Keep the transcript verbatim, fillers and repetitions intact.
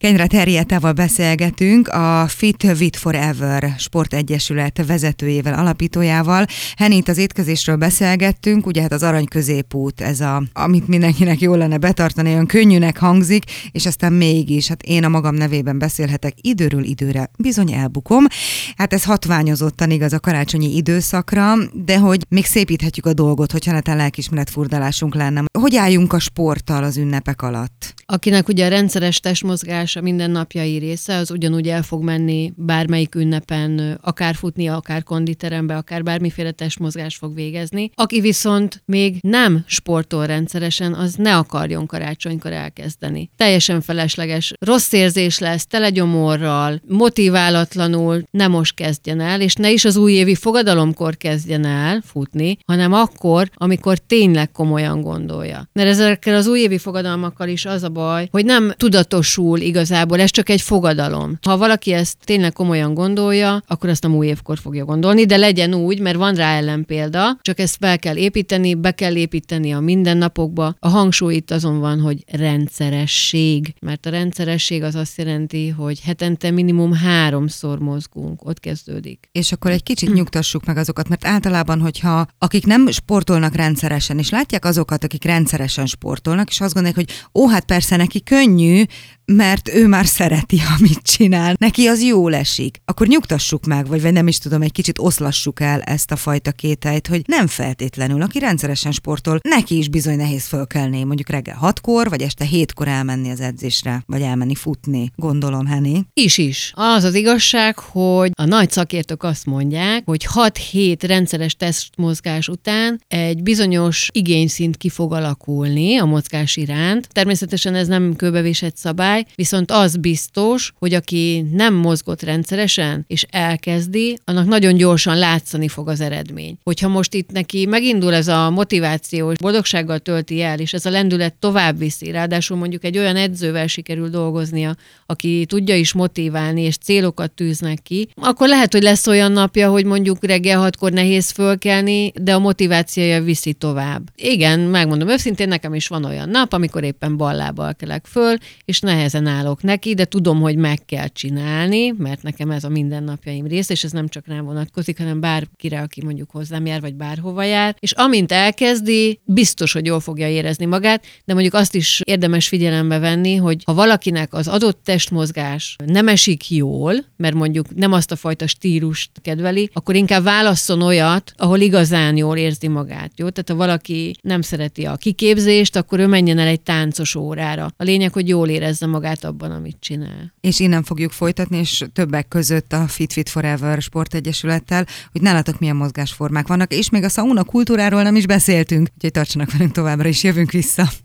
Kenyre Henrietával beszélgetünk, a Fit With Forever sportegyesület vezetőjével, alapítójával. Henni, itt az étkezésről beszélgettünk, ugye hát az arany középút, ez a, amit mindenkinek jól lenne betartani, olyan könnyűnek hangzik, és aztán mégis, hát én a magam nevében beszélhetek, időről időre bizony elbukom. Hát ez hatványozottan igaz a karácsonyi időszakra, de hogy még szépíthetjük a dolgot, hogyha netán lelkiismeretfurdalásunk lenne. Hogy álljunk a sporttal az ünnepek alatt? Akinek ugye a rendszeres testmozgás a mindennapjai része, az ugyanúgy el fog menni bármelyik ünnepen, akár futni, akár konditerembe, akár bármiféle testmozgás fog végezni. Aki viszont még nem sportol rendszeresen, az ne akarjon karácsonykor elkezdeni. Teljesen felesleges, rossz érzés lesz, tele gyomorral, motiválatlanul, ne most kezdjen el, és ne is az újévi fogadalomkor kezdjen el futni, hanem akkor, amikor tényleg komolyan gondolja. Mert ezekkel az újévi fogadalmakkal is az a baj, hogy nem tudatosul igazából, ez csak egy fogadalom. Ha valaki ezt tényleg komolyan gondolja, akkor azt nem új évkor fogja gondolni, de legyen úgy, mert van rá ellenpélda, csak ezt fel kell építeni, be kell építeni a mindennapokba. A hangsúly itt azon van, hogy rendszeresség, mert a rendszeresség az azt jelenti, hogy hetente minimum háromszor mozgunk, ott kezdődik. És akkor egy kicsit nyugtassuk meg azokat, mert általában, hogyha akik nem sportolnak rendszeresen, és látják azokat, akik rendszeresen sportolnak, és azt gondolják, hogy ó, hát persze neki könnyű, mert ő már szereti, amit csinál. Neki az jól esik. Akkor nyugtassuk meg, vagy nem is tudom, egy kicsit oszlassuk el ezt a fajta kételyt, hogy nem feltétlenül, aki rendszeresen sportol, neki is bizony nehéz fölkelni, mondjuk reggel hatkor, vagy este hétkor elmenni az edzésre, vagy elmenni futni, gondolom, Henni. Is is. Az az igazság, hogy a nagy szakértők azt mondják, hogy hat-hét rendszeres testmozgás után egy bizonyos igényszint ki fog alakulni a mozgás iránt. Természetesen ez nem kőbevésett szabály, viszont az biztos, hogy aki nem mozgott rendszeresen, és elkezdi, annak nagyon gyorsan látszani fog az eredmény. Hogyha most itt neki megindul ez a motiváció, és boldogsággal tölti el, és ez a lendület tovább viszi, ráadásul mondjuk egy olyan edzővel sikerül dolgoznia, aki tudja is motiválni, és célokat tűznek ki, akkor lehet, hogy lesz olyan napja, hogy mondjuk reggel hatkor nehéz fölkelni, de a motivációja viszi tovább. Igen, megmondom őszintén, nekem is van olyan nap, amikor éppen ballábbal kelek föl, és nehezen állok neki, de tudom, hogy meg kell csinálni, mert nekem ez a mindennapjaim része, és ez nem csak rám vonatkozik, hanem bárkire, aki mondjuk hozzám jár, vagy bárhova jár. És amint elkezdi, biztos, hogy jól fogja érezni magát, de mondjuk azt is érdemes figyelembe venni, hogy ha valakinek az adott testmozgás nem esik jól, mert mondjuk nem azt a fajta stílust kedveli, akkor inkább válasszon olyat, ahol igazán jól érzi magát. Jó? Tehát ha valaki nem szereti a kiképzést, akkor ő menjen el egy táncos órára. A lényeg, hogy jól érezze magát abban, amit csinál. És innen fogjuk folytatni, és többek között a Fit With Forever sportegyesülettel, hogy nálatok milyen mozgásformák vannak, és még a sauna kultúráról nem is beszéltünk, úgyhogy tartsanak velünk továbbra is, jövünk vissza.